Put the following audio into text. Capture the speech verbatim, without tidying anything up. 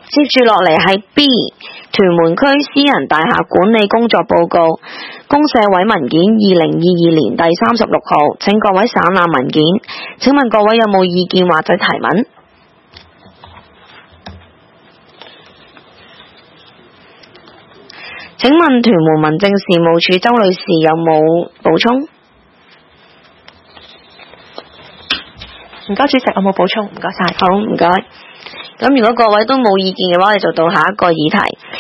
接住落嚟係 B， 屯門區私人大廈管理工作報告，公社委文件二零二二年第三十六號，請各位省覽文件。請問各位有冇意見或者提問？請問屯門民政事務處周女士有冇補充？ 唔該，主席，我冇補充，唔該晒。 好，唔該。咁如果各位都冇意見嘅話，我哋就到下一個議題。